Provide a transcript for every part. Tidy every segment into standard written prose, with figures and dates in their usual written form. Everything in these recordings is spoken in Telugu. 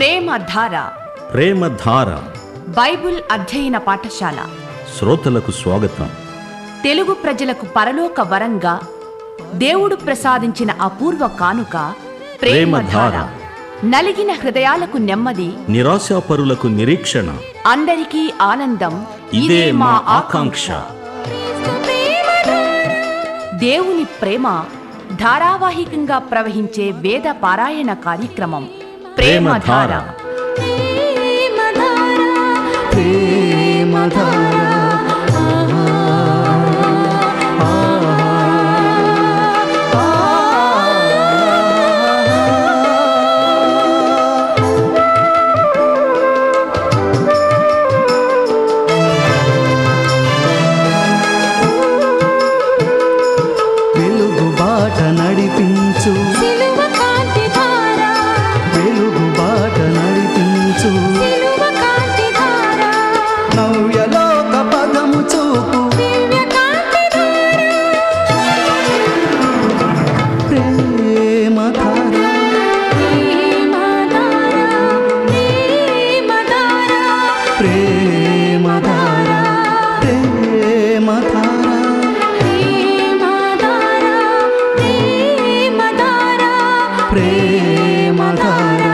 ప్రేమధార. ప్రేమధార బైబిల్ అధ్యయన పాఠశాల. శ్రోతలకు స్వాగతం. తెలుగు ప్రజలకు పరలోక వరంగా దేవుడు ప్రసాదించిన అపూర్వ కానుక ప్రేమధార. నలిగిన హృదయాలకు నెమ్మది, నిరాశాపరులకు నిరీక్షణ, అందరికీ ఆనందం. ఇదే మా ఆకాంక్ష. దేవుని ప్రేమ ధారావాహికంగా ప్రవహించే వేద పారాయణ కార్యక్రమం ప్రేమధార. వెలుగు బాట నడిపించు, వెలుగు బాట నడిపించు, నవ్యలోక పదము చూపు, ప్రేమధార, ప్రేమధార, ప్రేమధార, ప్రేమధార.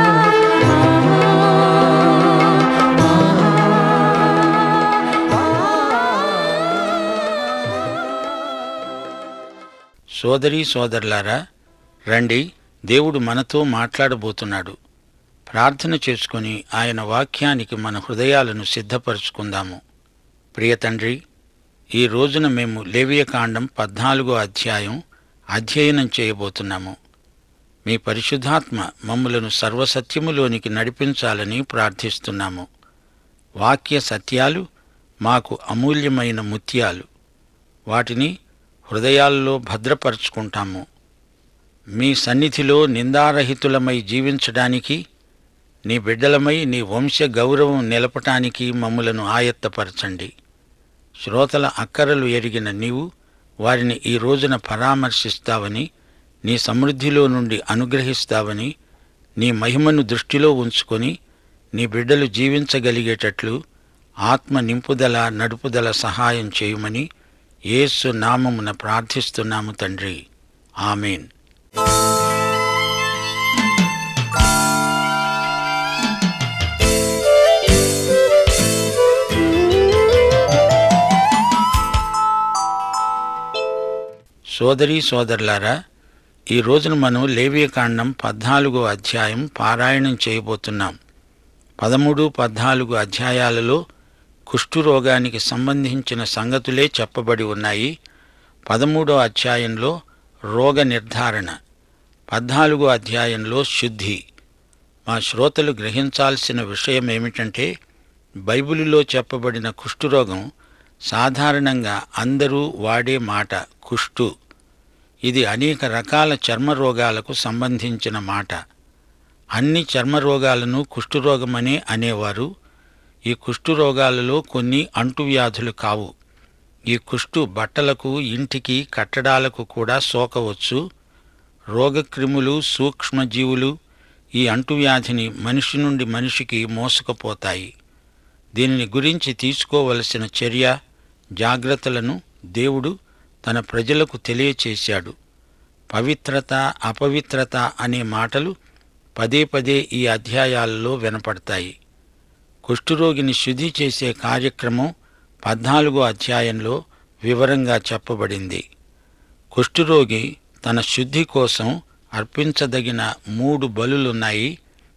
సోదరీ సోదరులారా, రండి, దేవుడు మనతో మాట్లాడబోతున్నాడు. ప్రార్థన చేసుకుని ఆయన వాక్యానికి మన హృదయాలను సిద్ధపరుచుకుందాము. ప్రియ తండ్రి, ఈ రోజున మేము లేవియకాండం 14వ అధ్యాయం అధ్యయనం చేయబోతున్నాము. మీ పరిశుద్ధాత్మ మమ్ములను సర్వసత్యములోనికి నడిపించాలని ప్రార్థిస్తున్నాము. వాక్య సత్యాలు మాకు అమూల్యమైన ముత్యాలు. వాటిని హృదయాల్లో భద్రపరుచుకుంటాము. మీ సన్నిధిలో నిందారహితులమై జీవించడానికి, నీ బిడ్డలమై నీ వంశ గౌరవం నిలపటానికి మమ్ములను ఆయత్తపరచండి. శ్రోతల అక్కరలు ఎరిగిన నీవు వారిని ఈ రోజున పరామర్శిస్తావని, నీ సమృద్ధిలో నుండి అనుగ్రహిస్తావని, నీ మహిమను దృష్టిలో ఉంచుకొని నీ బిడ్డలు జీవించగలిగేటట్లు ఆత్మ నింపుదల, నడుపుదల సహాయం చేయుమని యేసు నామమున ప్రార్థిస్తున్నాము తండ్రి. ఆమేన్. సోదరీ సోదరులారా, ఈ రోజున మనం లేవియకాండం 14వ అధ్యాయం పారాయణం చేయబోతున్నాం. 13, 14 అధ్యాయాలలో కుష్ఠురోగానికి సంబంధించిన సంగతులే చెప్పబడి ఉన్నాయి. 13వ అధ్యాయంలో రోగ నిర్ధారణ, 14వ అధ్యాయంలో శుద్ధి. మా శ్రోతలు గ్రహించాల్సిన విషయమేమిటంటే, బైబిలులో చెప్పబడిన కుష్ఠురోగం సాధారణంగా అందరూ వాడే మాట కుష్టు. ఇది అనేక రకాల చర్మరోగాలకు సంబంధించిన మాట. అన్ని చర్మరోగాలను కుష్ఠురోగమనే అనేవారు. ఈ కుష్ఠురోగాలలో కొన్ని అంటువ్యాధులు కావు. ఈ కుష్టు బట్టలకు, ఇంటికి, కట్టడాలకు కూడా సోకవచ్చు. రోగక్రిములు, సూక్ష్మజీవులు ఈ అంటువ్యాధిని మనిషి నుండి మనిషికి మోసుకుపోతాయి. దీనిని గురించి తీసుకోవలసిన చర్య, జాగ్రత్తలను దేవుడు తన ప్రజలకు తెలియచేశాడు. పవిత్రత, అపవిత్రత అనే మాటలు పదే పదే ఈ అధ్యాయాలలో వినపడతాయి. కుష్ఠురోగిని శుద్ధి చేసే కార్యక్రమం 14వ అధ్యాయంలో వివరంగా చెప్పబడింది. కుష్ఠురోగి తన శుద్ధి కోసం అర్పించదగిన 3 బలులున్నాయి.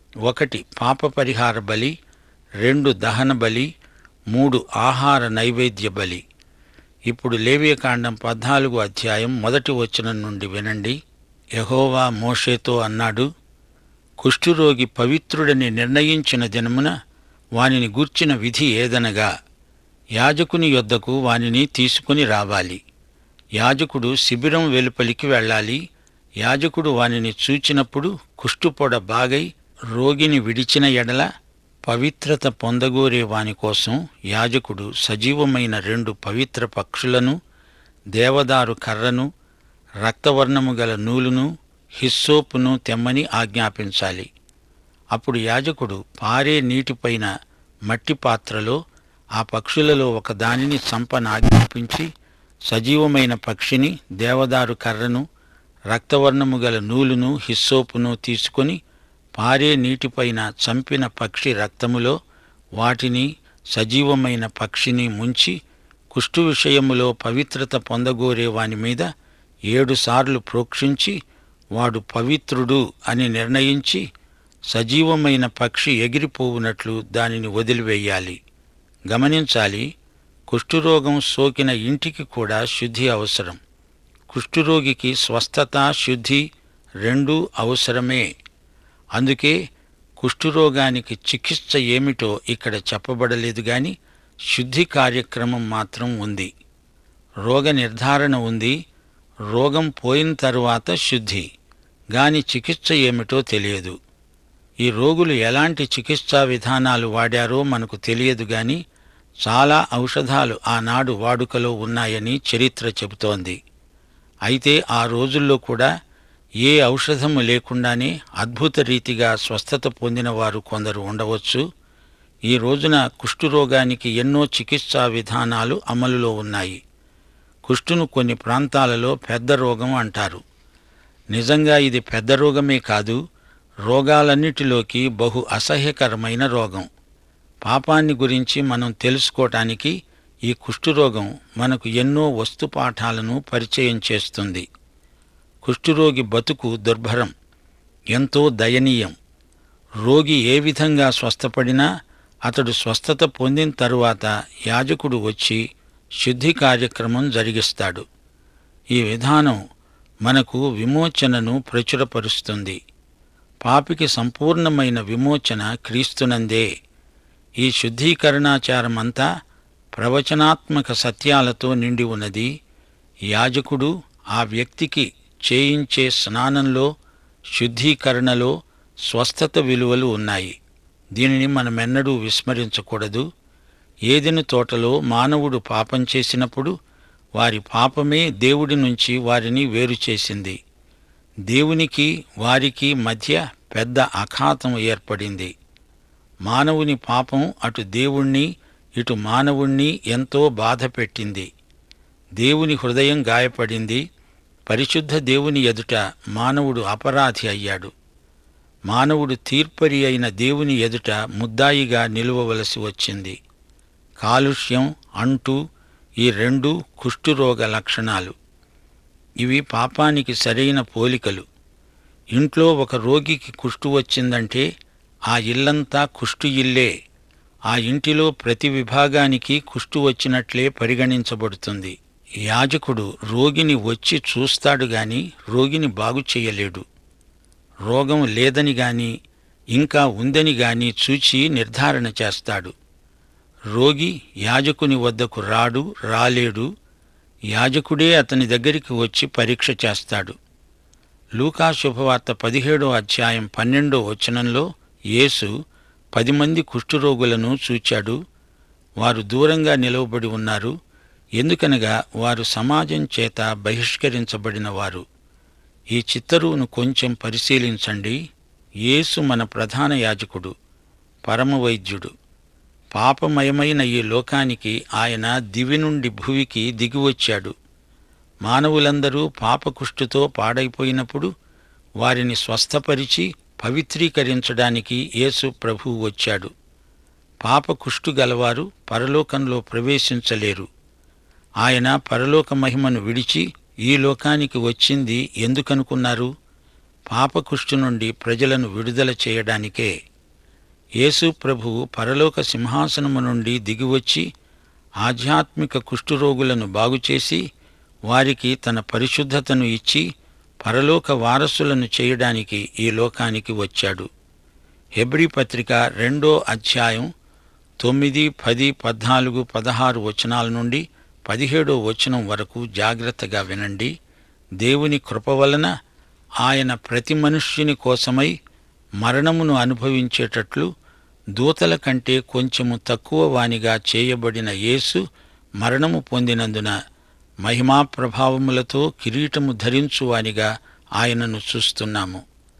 1 పాప పరిహార బలి, 2 దహన బలి, 3 ఆహార నైవేద్య బలి. ఇప్పుడు లేవియకాండం 14వ అధ్యాయం 1వ వచనం నుండి వినండి. యెహోవా మోషేతో అన్నాడు, కుష్ఠురోగి పవిత్రుడని నిర్ణయించిన దినమున వానిని గూర్చిన విధి ఏదనగా, యాజకుని యొద్దకు వానిని తీసుకుని రావాలి. యాజకుడు శిబిరం వెలుపలికి వెళ్ళాలి. యాజకుడు వానిని చూచినప్పుడు కుష్ఠుపొడ బాగై రోగిని విడిచిన ఎడల పవిత్రత పొందగోరే వాని కోసం యాజకుడు సజీవమైన 2 పవిత్ర పక్షులను, దేవదారు కర్రను, రక్తవర్ణము గల నూలును, హిస్సోపును తెమ్మని ఆజ్ఞాపించాలి. అప్పుడు యాజకుడు పారే నీటిపైన మట్టి పాత్రలో ఆ పక్షులలో ఒక దానిని చంపనాజ్ఞాపించి సజీవమైన పక్షిని, దేవదారు కర్రను, రక్తవర్ణము గల నూలును, హిస్సోపును తీసుకొని పారే నీటిపైన చంపిన పక్షి రక్తములో వాటిని, సజీవమైన పక్షిని ముంచి కుష్టు విషయములో పవిత్రత పొందగోరే వాని మీద 7 సార్లు ప్రోక్షించి వాడు పవిత్రుడు అని నిర్ణయించి సజీవమైన పక్షి ఎగిరిపోవునట్లు దానిని వదిలివేయాలి. గమనించాలి, కుష్ఠురోగం సోకిన ఇంటికి కూడా శుద్ధి అవసరం. కుష్ఠురోగికి స్వస్థత, శుద్ధి రెండూ అవసరమే. అందుకే కుష్ఠురోగానికి చికిత్స ఏమిటో ఇక్కడ చెప్పబడలేదు గాని శుద్ధి కార్యక్రమం మాత్రం ఉంది. రోగ నిర్ధారణ ఉంది. రోగం పోయిన తరువాత శుద్ధి, గాని చికిత్స ఏమిటో తెలియదు. ఈ రోగులు ఎలాంటి చికిత్సా విధానాలు వాడారో మనకు తెలియదు గాని చాలా ఔషధాలు ఆనాడు వాడుకలో ఉన్నాయని చరిత్ర చెబుతోంది. అయితే ఆ రోజుల్లో కూడా ఏ ఔషధము లేకుండానే అద్భుత రీతిగా స్వస్థత పొందిన వారు కొందరు ఉండవచ్చు. ఈ రోజున కుష్ఠురోగానికి ఎన్నో చికిత్సా విధానాలు అమలులో ఉన్నాయి. కుష్ఠును కొన్ని ప్రాంతాలలో పెద్ద రోగం అంటారు. నిజంగా ఇది పెద్ద రోగమే కాదు, రోగాలన్నిటిలోకి బహు అసహ్యకరమైన రోగం. పాపాన్ని గురించి మనం తెలుసుకోవటానికి ఈ కుష్ఠురోగం మనకు ఎన్నో వస్తుపాఠాలను పరిచయం చేస్తుంది. కుష్ఠురోగి బతుకు దుర్భరం, ఎంతో దయనీయం. రోగి ఏ విధంగా స్వస్థపడినా అతడు స్వస్థత పొందిన తరువాత యాజకుడు వచ్చి శుద్ధి కార్యక్రమం జరిగిస్తాడు. ఈ విధానం మనకు విమోచనను ప్రచురపరుస్తుంది. పాపికి సంపూర్ణమైన విమోచన క్రీస్తునందే. ఈ శుద్ధీకరణాచారమంతా ప్రవచనాత్మక సత్యాలతో నిండి ఉన్నది. యాజకుడు ఆ వ్యక్తికి చేయించే స్నానంలో, శుద్ధీకరణలో స్వస్థత విలువలు ఉన్నాయి. దీనిని మనమెన్నడూ విస్మరించకూడదు. ఏదెను తోటలో మానవుడు పాపం చేసినప్పుడు వారి పాపమే దేవుడి నుంచి వారిని వేరు చేసింది. దేవునికి వారికి మధ్య పెద్ద అఖాతం ఏర్పడింది. మానవుని పాపం అటు దేవుణ్ణి ఇటు మానవుణ్ణి ఎంతో బాధ పెట్టింది. దేవుని హృదయం గాయపడింది. పరిశుద్ధ దేవుని ఎదుట మానవుడు అపరాధి అయ్యాడు. మానవుడు తీర్పరి అయిన దేవుని ఎదుట ముద్దాయిగా నిలువవలసి వచ్చింది. కాలుష్యం, అంటు ఈ రెండూ కుష్ఠురోగ లక్షణాలు. ఇవి పాపానికి సరైన పోలికలు. ఇంట్లో ఒక రోగికి కుష్టు వచ్చిందంటే ఆ ఇల్లంతా కుష్టు ఇల్లే. ఆ ఇంటిలో ప్రతి విభాగానికి కుష్టు వచ్చినట్లే పరిగణించబడుతుంది. యాజకుడు రోగిని వచ్చి చూస్తాడు గాని రోగిని బాగు చెయ్యలేడు. రోగం లేదని గాని ఇంకా ఉందని గాని చూచి నిర్ధారణ చేస్తాడు. రోగి యాజకుని వద్దకు రాలేడు. యాజకుడే అతని దగ్గరికి వచ్చి పరీక్ష చేస్తాడు. లూకా శుభవార్త 17వ అధ్యాయం 12వ వచనంలో యేసు 10 మంది కుష్ఠురోగులను చూచాడు. వారు దూరంగా నిలవబడి ఉన్నారు. ఎందుకనగా వారు సమాజం చేత బహిష్కరించబడిన వారు. ఈ చిత్తరువును కొంచెం పరిశీలించండి. యేసు మన ప్రధాన యాజకుడు, పరమవైద్యుడు. పాపమయమైన ఈ లోకానికి ఆయన దివి నుండి భువికి దిగివచ్చాడు. మానవులందరూ పాపకుష్ఠుతో పాడైపోయినప్పుడు వారిని స్వస్థపరిచి పవిత్రీకరించడానికి యేసు ప్రభువు వచ్చాడు. పాపకుష్ఠు గలవారు పరలోకంలో ప్రవేశించలేరు. ఆయన పరలోక మహిమను విడిచి ఈ లోకానికి వచ్చింది ఎందుకనుకున్నారు? పాపకుష్ఠు నుండి ప్రజలను విడుదల చేయడానికే. యేసు ప్రభువు పరలోక సింహాసనము నుండి దిగివచ్చి ఆధ్యాత్మిక కుష్ఠురోగులను బాగుచేసి వారికి తన పరిశుద్ధతను ఇచ్చి పరలోక వారసులను చేయడానికి ఈ లోకానికి వచ్చాడు. హెబ్రీ పత్రిక 2వ అధ్యాయం 9, 10, 14, 16 వచనాల నుండి 17వ వచనం వరకు జాగ్రత్తగా వినండి. దేవుని కృప వలన ఆయన ప్రతి మనుష్యుని కోసమై మరణమును అనుభవించేటట్లు దూతల కంటే కొంచెము తక్కువ వానిగా చేయబడిన యేసు మరణము పొందినందున మహిమా ప్రభావములతో కిరీటము ధరించువానిగా ఆయనను చూస్తున్నాము.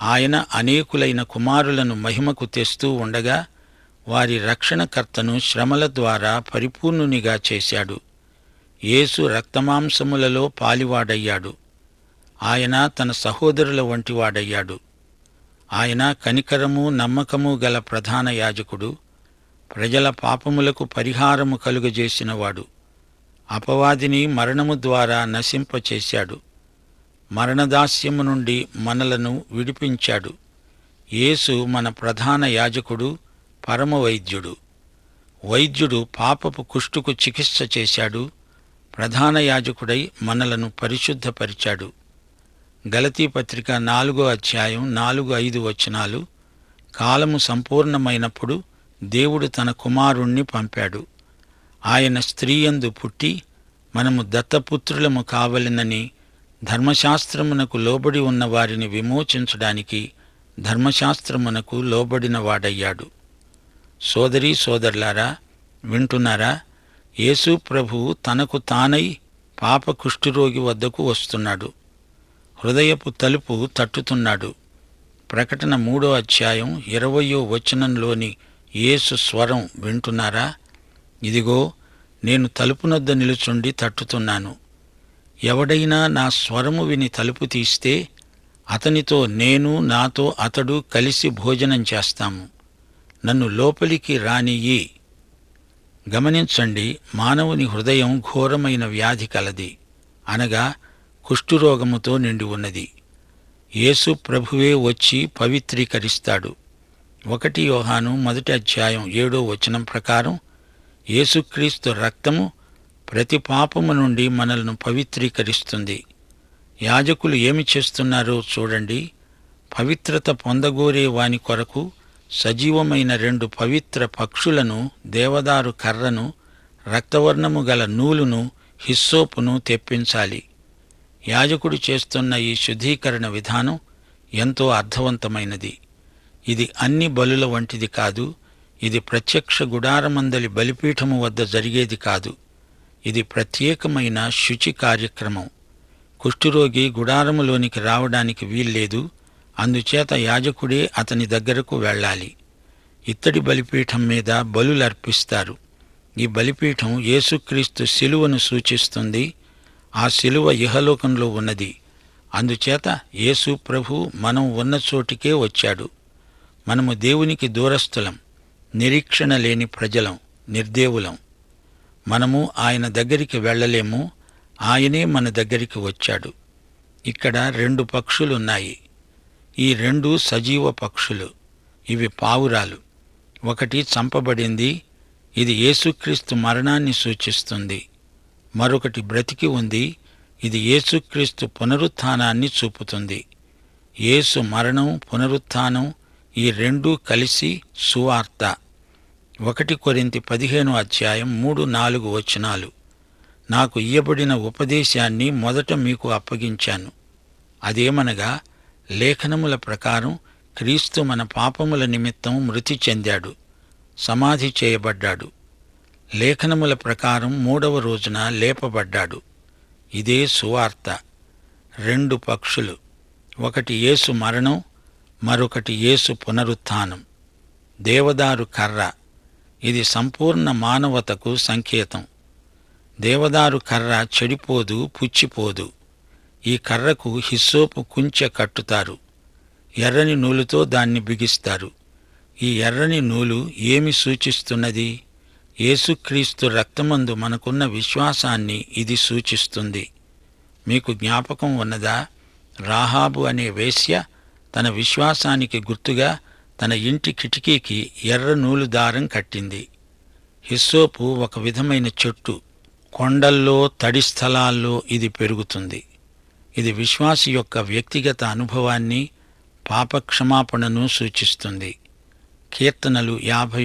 ఆయన అనేకులైన కుమారులను మహిమకు తెస్తూ ఉండగా వారి రక్షణకర్తను శ్రమల ద్వారా పరిపూర్ణునిగా చేశాడు. యేసు రక్తమాంసములలో పాలివాడయ్యాడు. ఆయన తన సహోదరుల వంటివాడయ్యాడు. ఆయన కనికరము నమ్మకము గల ప్రధాన యాజకుడు, ప్రజల పాపములకు పరిహారము కలుగజేసినవాడు. అపవాదిని మరణము ద్వారా నశింపచేశాడు. మరణదాస్యము నుండి మనలను విడిపించాడు. యేసు మన ప్రధాన యాజకుడు, పరమవైద్యుడు. వైద్యుడు పాపపు కుష్టుకు చికిత్స చేశాడు. ప్రధాన యాజకుడై మనలను పరిశుద్ధపరిచాడు. గలతీ పత్రిక 4వ అధ్యాయం 4-5 వచనాలు. కాలము సంపూర్ణమైనప్పుడు దేవుడు తన కుమారుణ్ణి పంపాడు. ఆయన స్త్రీయందు పుట్టి మనము దత్తపుత్రులము కావలెనని ధర్మశాస్త్రమునకు లోబడి ఉన్న వారిని విమోచించడానికి ధర్మశాస్త్రమునకు లోబడిన వాడయ్యాడు. సోదరీ సోదరులారా, వింటున్నారా? యేసు ప్రభువు తనకు తానై పాప కుష్ఠురోగి వద్దకు వస్తున్నాడు. హృదయపు తలుపు తట్టుతున్నాడు. ప్రకటన 3వ అధ్యాయం 20వ వచనంలోని యేసు స్వరం వింటున్నారా? ఇదిగో, నేను తలుపునొద్ద నిలుచుండి తట్టుతున్నాను. ఎవడైనా నా స్వరము విని తలుపు తీస్తే అతనితో నేను, నాతో అతడు కలిసి భోజనం చేస్తాము. నన్ను లోపలికి రానియ్యి. గమనించండి, మానవుని హృదయం ఘోరమైన వ్యాధి కలది, అనగా కుష్ఠురోగముతో నిండి ఉన్నది. యేసు ప్రభువే వచ్చి పవిత్రీకరిస్తాడు. 1 యోహాను 1వ అధ్యాయం 7వ వచనం ప్రకారం యేసుక్రీస్తు రక్తము ప్రతి పాపము నుండి మనలను పవిత్రీకరిస్తుంది. యాజకులు ఏమి చేస్తున్నారో చూడండి. పవిత్రత పొందగోరే వాని కొరకు సజీవమైన 2 పవిత్ర పక్షులను, దేవదారు కర్రను, రక్తవర్ణము గల నూలును, హిస్సోపును తెప్పించాలి. యాజకుడు చేస్తున్న ఈ శుద్ధీకరణ విధానం ఎంతో అర్థవంతమైనది. ఇది అన్ని బలుల వంటిది కాదు. ఇది ప్రత్యక్ష గుడారమందలి బలిపీఠము వద్ద జరిగేది కాదు. ఇది ప్రత్యేకమైన శుచి కార్యక్రమం. కుష్ఠురోగి గుడారములోనికి రావడానికి వీల్లేదు. అందుచేత యాజకుడే అతని దగ్గరకు వెళ్ళాలి. ఇత్తడి బలిపీఠం మీద బలులర్పిస్తారు. ఈ బలిపీఠం యేసుక్రీస్తు శిలువను సూచిస్తుంది. ఆ శిలువ ఇహలోకంలో ఉన్నది. అందుచేత యేసు ప్రభు మనం ఉన్న చోటికే వచ్చాడు. మనము దేవునికి దూరస్థులం, నిరీక్షణ లేని ప్రజలం, నిర్దేవులం. మనము ఆయన దగ్గరికి వెళ్ళలేము. ఆయనే మన దగ్గరికి వచ్చాడు. ఇక్కడ 2 పక్షులున్నాయి. ఈ 2 సజీవ పక్షులు. ఇవి పావురాలు. ఒకటి చంపబడింది. ఇది యేసుక్రీస్తు మరణాన్ని సూచిస్తుంది. మరొకటి బ్రతికి ఉంది. ఇది యేసుక్రీస్తు పునరుత్థానాన్ని చూపుతుంది. యేసు మరణం, పునరుత్థానం ఈ 2 కలిసి సువార్త. 1 కొరింథీ 15వ అధ్యాయం 3-4 వచనాలు. నాకు ఇయ్యబడిన ఉపదేశాన్ని మొదట మీకు అప్పగించాను. అదేమనగా, లేఖనముల ప్రకారం క్రీస్తు మన పాపముల నిమిత్తం మృతి చెందాడు, సమాధి చేయబడ్డాడు. లేఖనముల ప్రకారం 3వ రోజున లేపబడ్డాడు. ఇదే సువార్త. 2 పక్షులు. ఒకటి యేసు మరణం, మరొకటి యేసు పునరుత్థానం. దేవదారు కర్ర. ఇది సంపూర్ణ మానవతకు సంకేతం. దేవదారు కర్ర చెడిపోదు, పుచ్చిపోదు. ఈ కర్రకు హిస్సోపు కుంచె కట్టుతారు. ఎర్రని నూలుతో దాన్ని బిగిస్తారు. ఈ ఎర్రని నూలు ఏమి సూచిస్తున్నది? యేసుక్రీస్తు రక్తమందు మనకున్న విశ్వాసాన్ని ఇది సూచిస్తుంది. మీకు జ్ఞాపకం ఉన్నదా? రాహాబు అనే వేశ్య తన విశ్వాసానికి గుర్తుగా తన ఇంటి కిటికీకి ఎర్ర నూలు దారం కట్టింది. హిస్సోపు ఒక విధమైన చెట్టు. కొండల్లో, తడి స్థలాల్లో ఇది పెరుగుతుంది. ఇది విశ్వాసి యొక్క వ్యక్తిగత అనుభవాన్ని, పాపక్షమాపణను సూచిస్తుంది. కీర్తనలు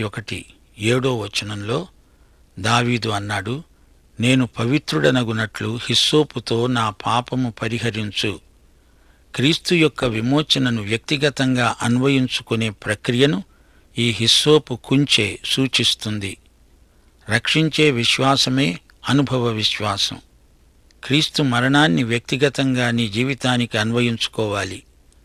51:7 వచనంలో దావీదు అన్నాడు, నేను పవిత్రుడనగునట్లు హిస్సోపుతో నా పాపము పరిహరించు. క్రీస్తు యొక్క విమోచనను వ్యక్తిగతంగా అన్వయించుకునే ప్రక్రియను ఈ హిస్సోపు కుంచె సూచిస్తుంది. రక్షించే విశ్వాసమే అనుభవ విశ్వాసం. క్రీస్తు మరణాన్ని వ్యక్తిగతంగా నీ జీవితానికి అన్వయించుకోవాలి.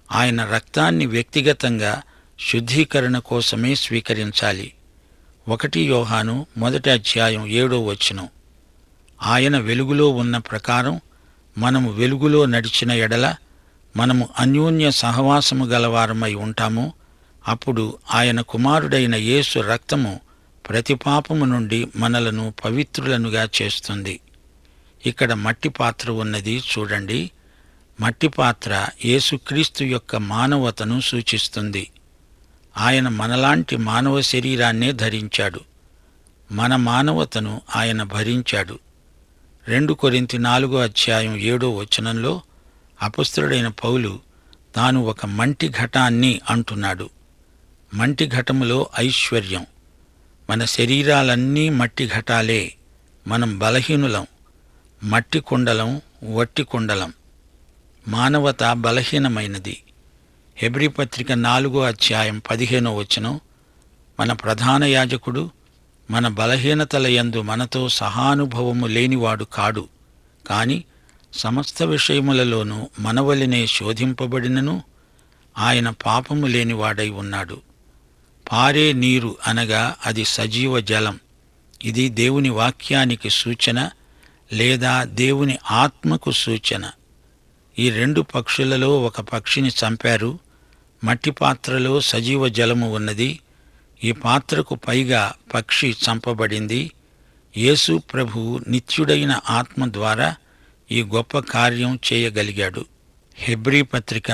ఆయన రక్తాన్ని వ్యక్తిగతంగా శుద్ధీకరణ కోసమే స్వీకరించాలి. 1 యోహాను 1:7 ఆయన వెలుగులో ఉన్న ప్రకారం మనము వెలుగులో నడిచిన ఎడల మనము అన్యోన్య సహవాసము గలవారమై ఉంటాము. అప్పుడు ఆయన కుమారుడైన యేసు రక్తము ప్రతి పాపము నుండి మనలను పవిత్రులనుగా చేస్తుంది. ఇక్కడ మట్టి పాత్ర ఉన్నది చూడండి. మట్టి పాత్ర యేసుక్రీస్తు యొక్క మానవతను సూచిస్తుంది. ఆయన మనలాంటి మానవ శరీరాన్నే ధరించాడు. మన మానవతను ఆయన భరించాడు. 2 కొరింథీ 4:7 అపొస్తలుడైన పౌలు తాను ఒక మంటి ఘటాన్ని అంటున్నాడు. మంటి ఘటములో ఐశ్వర్యం. మన శరీరాలన్నీ మట్టి ఘటాలే. మనం బలహీనులం, మట్టి కుండలం, వట్టి కుండలం. మానవత బలహీనమైనది. హెబ్రీ పత్రిక 4:15 మన ప్రధాన యాజకుడు మన బలహీనతల యందు మనతో సహానుభవము లేనివాడు కాడు, కాని సమస్త విషయములలోనూ మనవలనే శోధింపబడినను ఆయన పాపము లేనివాడై ఉన్నాడు. పారే నీరు అనగా అది సజీవ జలం. ఇది దేవుని వాక్యానికి సూచన లేదా దేవుని ఆత్మకు సూచన. ఈ 2 పక్షులలో ఒక పక్షిని చంపారు. మట్టి పాత్రలో సజీవ జలము ఉన్నది. ఈ పాత్రకు పైగా పక్షి చంపబడింది. యేసు ప్రభువు నిత్యుడైన ఆత్మ ద్వారా ఈ గొప్ప కార్యం చేయగలిగాడు. హెబ్రీ పత్రిక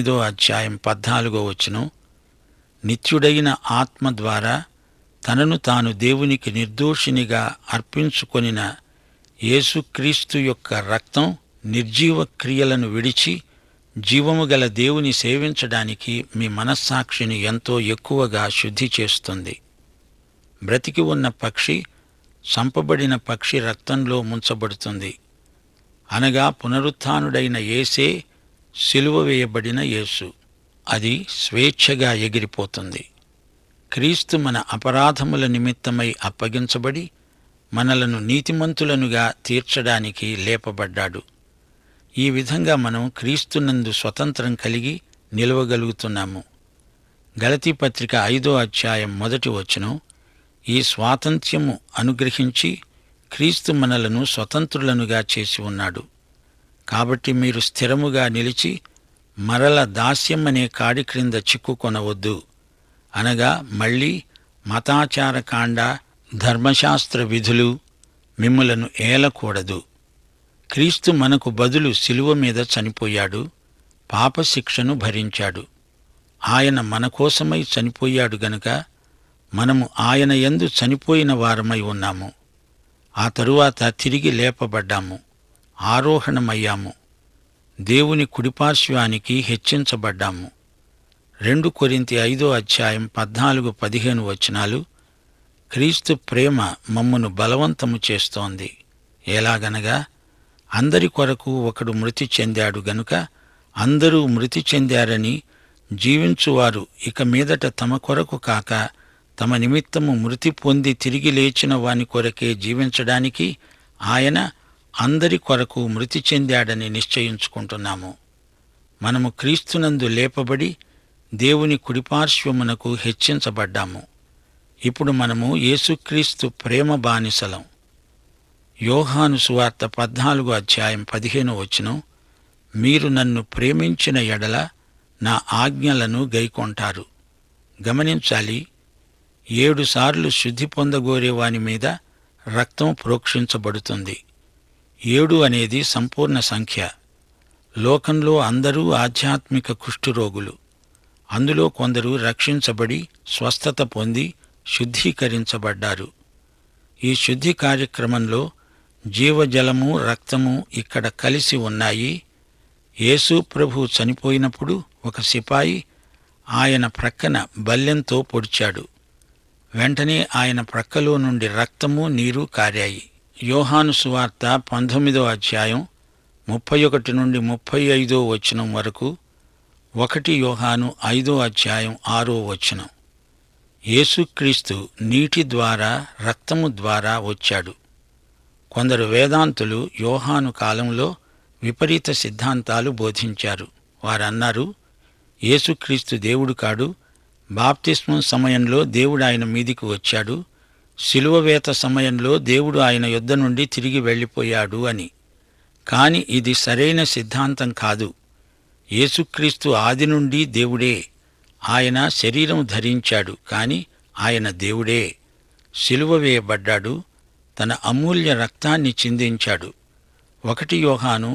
9:14 నిత్యుడైన ఆత్మ ద్వారా తనను తాను దేవునికి నిర్దోషినిగా అర్పించుకొనిన యేసుక్రీస్తు యొక్క రక్తం నిర్జీవ క్రియలను విడిచి జీవము గల దేవుని సేవించడానికి మీ మనస్సాక్షిని ఎంతో ఎక్కువగా శుద్ధి చేస్తుంది. బ్రతికి ఉన్న పక్షి చంపబడిన పక్షి రక్తంలో ముంచబడుతుంది. అనగా పునరుత్థానుడైన యేసే, సిలువ వేయబడిన యేసు. అది స్వేచ్ఛగా ఎగిరిపోతుంది. క్రీస్తు మన అపరాధముల నిమిత్తమై అప్పగించబడి మనలను నీతిమంతులనుగా తీర్చడానికి లేపబడ్డాడు. ఈ విధంగా మనం క్రీస్తునందు స్వతంత్రం కలిగి నిలవగలుగుతున్నాము. గలతీ పత్రిక 5:1 ఈ స్వాతంత్ర్యము అనుగ్రహించి క్రీస్తు మనలను స్వతంత్రులనుగా చేసి ఉన్నాడు. కాబట్టి మీరు స్థిరముగా నిలిచి మరల దాస్యమనే కాడి క్రింద చిక్కుకొనవద్దు. అనగా మళ్ళీ మతాచారకాండ, ధర్మశాస్త్ర విధులు మిమ్ములను ఏలకూడదు. క్రీస్తు మనకు బదులు శిలువ మీద చనిపోయాడు, పాపశిక్షను భరించాడు. ఆయన మన కోసమై చనిపోయాడు గనుక మనము ఆయన యందు చనిపోయిన వారమై ఉన్నాము. ఆ తరువాత తిరిగి లేపబడ్డాము, ఆరోహణమయ్యాము, దేవుని కుడిపార్శ్వానికి హెచ్చించబడ్డాము. 2 కొరింథీ 5:14-15 క్రీస్తు ప్రేమ మమ్మును బలవంతము చేస్తోంది. ఎలాగనగా అందరి కొరకు ఒకడు మృతి చెందాడు గనుక అందరూ మృతి చెందారని జీవించువారు ఇక మీదట తమ కొరకు కాక తమ నిమిత్తము మృతి పొంది తిరిగి లేచిన వాని కొరకే జీవించడానికి ఆయన అందరి కొరకు మృతి చెందాడని నిశ్చయించుకుంటున్నాము. మనము క్రీస్తునందు లేపబడి దేవుని కుడిపార్శ్వమునకు హెచ్చించబడ్డాము. ఇప్పుడు మనము యేసుక్రీస్తు ప్రేమ బానిసలం. యోహాను సువార్త 14:15 మీరు నన్ను ప్రేమించిన ఎడల నా ఆజ్ఞలను గైకొంటారు. గమనించాలి, 7 సార్లు శుద్ధి పొందగోరేవాని మీద రక్తం ప్రోక్షించబడుతుంది. 7 అనేది సంపూర్ణ సంఖ్య. లోకంలో అందరూ ఆధ్యాత్మిక కుష్ఠరోగులు. అందులో కొందరు రక్షించబడి స్వస్థత పొంది శుద్ధీకరించబడ్డారు. ఈ శుద్ధి కార్యక్రమంలో జీవజలము, రక్తము ఇక్కడ కలిసి ఉన్నాయి. యేసు ప్రభు చనిపోయినప్పుడు ఒక సిపాయి ఆయన ప్రక్కన బల్లెంతో పొడిచాడు. వెంటనే ఆయన ప్రక్కలో నుండి రక్తము, నీరు కారాయి. యోహాను సువార్త 19:31-35 వరకు, 1 యోహాను 5:6 యేసుక్రీస్తు నీటి ద్వారా, రక్తము ద్వారా వచ్చాడు. కొందరు వేదాంతులు యోహాను కాలంలో విపరీత సిద్ధాంతాలు బోధించారు. వారన్నారు, యేసుక్రీస్తు దేవుడు కాడు, బాప్తిస్మం సమయంలో దేవుడు ఆయన మీదికి వచ్చాడు, శిలువ వేత సమయంలో దేవుడు ఆయన యొద్ద నుండి తిరిగి వెళ్ళిపోయాడు అని. కాని ఇది సరైన సిద్ధాంతం కాదు. యేసుక్రీస్తు ఆది నుండి దేవుడే. ఆయన శరీరం ధరించాడు, కాని ఆయన దేవుడే. శిలువ వేయబడ్డాడు, తన అమూల్య రక్తాన్ని చిందించాడు. 1 యోహాను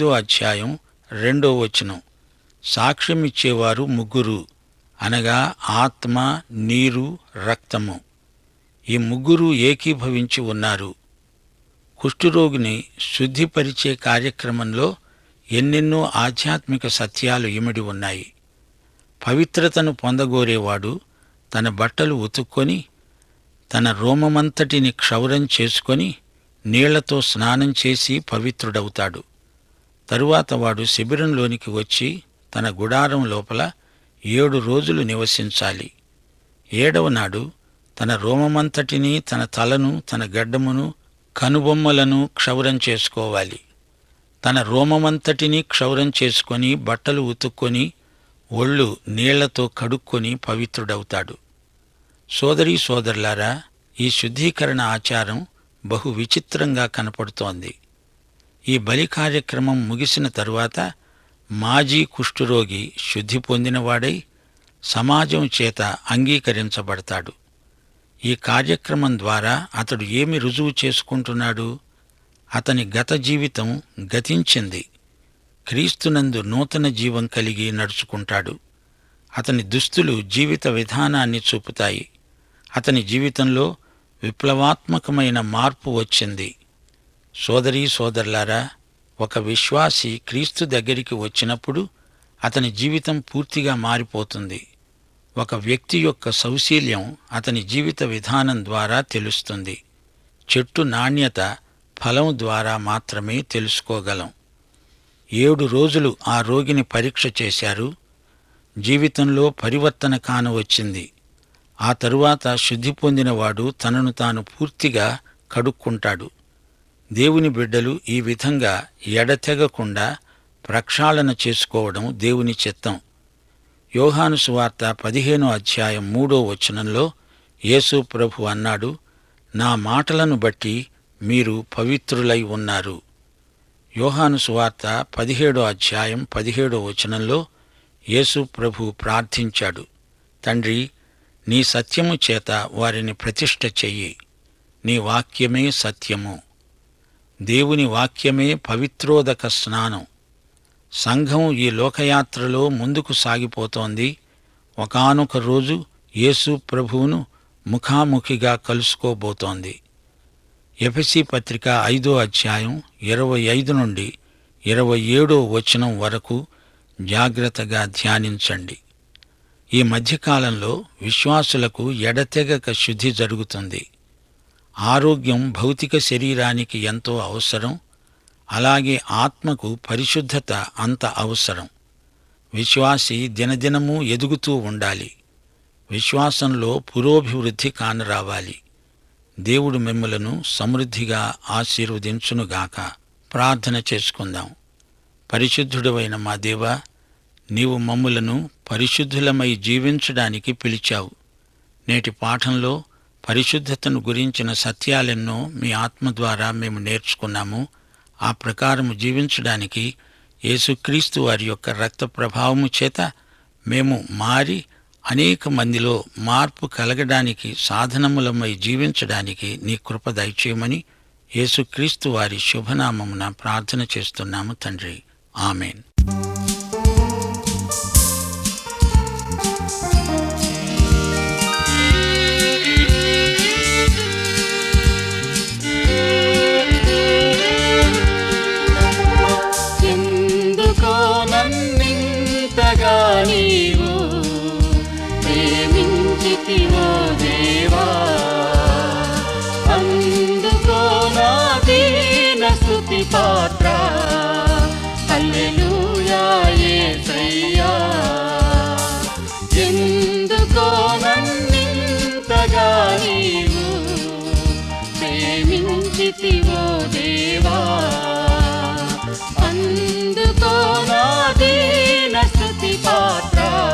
5:2 సాక్ష్యమిచ్చేవారు 3, అనగా ఆత్మ, నీరు, రక్తము. ఈ 3 ఏకీభవించి ఉన్నారు. కుష్ఠరోగిని శుద్ధిపరిచే కార్యక్రమంలో ఎన్నెన్నో ఆధ్యాత్మిక సత్యాలు ఇమిడి ఉన్నాయి. పవిత్రతను పొందగోరేవాడు తన బట్టలు ఉతుక్కొని, తన రోమమంతటిని క్షౌరం చేసుకొని, నీళ్లతో స్నానం చేసి పవిత్రుడవుతాడు. తరువాత వాడు శిబిరంలోనికి వచ్చి తన గుడారం లోపల 7 రోజులు నివసించాలి. 7వ నాడు తన రోమమంతటిని, తన తలను, తన గడ్డమును, కనుబొమ్మలను క్షౌరం చేసుకోవాలి. తన రోమమంతటిని క్షౌరం చేసుకొని, బట్టలు ఉతుక్కొని, ఒళ్ళు నీళ్లతో కడుక్కొని పవిత్రుడవుతాడు. సోదరీ సోదరులారా, ఈ శుద్ధీకరణ ఆచారం బహు విచిత్రంగా కనపడుతోంది. ఈ బలి కార్యక్రమం ముగిసిన తరువాత మాజీ కుష్ఠరోగి శుద్ధి పొందినవాడై సమాజం చేత అంగీకరించబడతాడు. ఈ కార్యక్రమం ద్వారా అతడు ఏమి రుజువు చేసుకుంటున్నాడు? అతని గత జీవితం గతించింది. క్రీస్తునందు నూతన జీవం కలిగి నడుచుకుంటాడు. అతని దుస్తులు జీవిత విధానాన్ని చూపుతాయి. అతని జీవితంలో విప్లవాత్మకమైన మార్పు వచ్చింది. సోదరీ సోదరులారా, ఒక విశ్వాసి క్రీస్తు దగ్గరికి వచ్చినప్పుడు అతని జీవితం పూర్తిగా మారిపోతుంది. ఒక వ్యక్తి యొక్క సౌశీల్యం అతని జీవిత విధానం ద్వారా తెలుస్తుంది. చెట్టు నాణ్యత ఫలం ద్వారా మాత్రమే తెలుసుకోగలం. 7 రోజులు ఆ రోగిని పరీక్ష చేశారు. జీవితంలో పరివర్తన కానవచ్చింది. ఆ తరువాత శుద్ధి పొందినవాడు తనను తాను పూర్తిగా కడుక్కుంటాడు. దేవుని బిడ్డలు ఈ విధంగా ఎడతెగకుండా ప్రక్షాళన చేసుకోవడం దేవుని చిత్తం. యోహాను సువార్త 15:3 యేసు ప్రభు అన్నాడు, నా మాటలను బట్టి మీరు పవిత్రులై ఉన్నారు. యోహాను సువార్త 17:17 యేసు ప్రభు ప్రార్థించాడు, తండ్రి, నీ సత్యము చేత వారిని ప్రతిష్ఠ చెయ్యి. నీ వాక్యమే సత్యము. దేవుని వాక్యమే పవిత్రోదక స్నానం. సంఘం ఈ లోకయాత్రలో ముందుకు సాగిపోతోంది. ఒకానొక రోజు యేసు ప్రభువును ముఖాముఖిగా కలుసుకోబోతోంది. ఎఫెసీ పత్రిక 5:25-27 వరకు జాగ్రత్తగా ధ్యానించండి. ఈ మధ్యకాలంలో విశ్వాసులకు ఎడతెగక శుద్ధి జరుగుతుంది. ఆరోగ్యం భౌతిక శరీరానికి ఎంతో అవసరం. అలాగే ఆత్మకు పరిశుద్ధత అంత అవసరం. విశ్వాసి దినదినమూ ఎదుగుతూ ఉండాలి. విశ్వాసంలో పురోభివృద్ధి కానరావాలి. దేవుడు మిమ్ములను సమృద్ధిగా ఆశీర్వదించునుగాక. ప్రార్థన చేసుకుందాం. పరిశుద్ధుడవైన మా దేవా, నీవు మమ్ములను పరిశుద్ధులమై జీవించడానికి పిలిచావు. నేటి పాఠంలో పరిశుద్ధతను గురించిన సత్యాలెన్నో మీ ఆత్మ ద్వారా మేము నేర్చుకున్నాము. ఆ ప్రకారము జీవించడానికి యేసుక్రీస్తు వారి యొక్క రక్త ప్రభావము చేత మేము మారి అనేక మందిలో మార్పు కలగడానికి, సాధనములమై జీవించడానికి నీ కృప దయచేయమని యేసుక్రీస్తు వారి శుభనామమున ప్రార్థన చేస్తున్నాము తండ్రి. ఆమేన్. నీవు ప్రేమించితివో దేవా, అందుకో నా దీన స్తుతి పాత్ర. హల్లెలూయా యేసయ్యా. ఎందుకో నన్నింతగా నీవు ప్రేమించితివో దేవా, అందుకో నా దీన స్తుతి పాత్ర.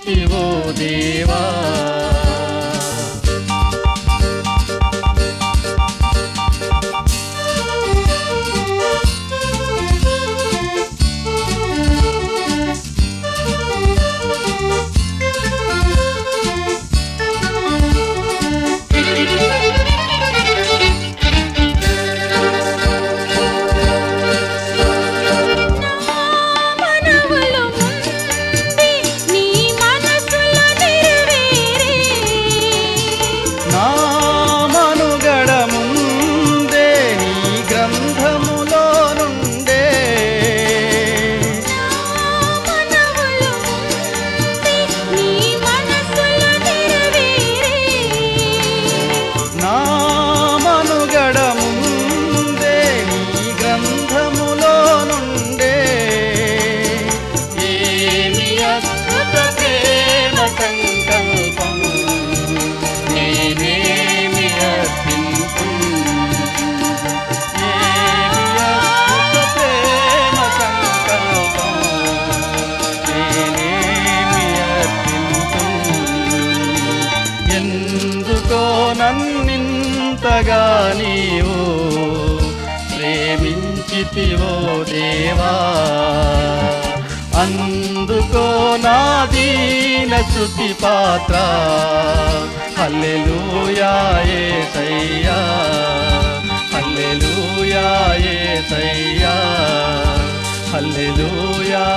ప్రేమించితివో దేవా. నా మనుగడ ముందే నీ గ్రంథములో నుండే నా మనుగడ ముందే నీ గ్రంథములో నుండే ఏమి అద్భుత ప్రేమ సంకల్పం నేనేమి అర్పింతు. ఏమి అద్భుత ప్రేమ సంకల్పం నేనేమి అర్పింతు. ఎందుకో నన్నింతగా నీవు ప్రేమించితివో దేవా. అందుకో నా దీన స్తుతి పాత్ర. హల్లెలూయా యేసయ్యా, హల్లెలూయా యేసయ్యా, హల్లెలూయా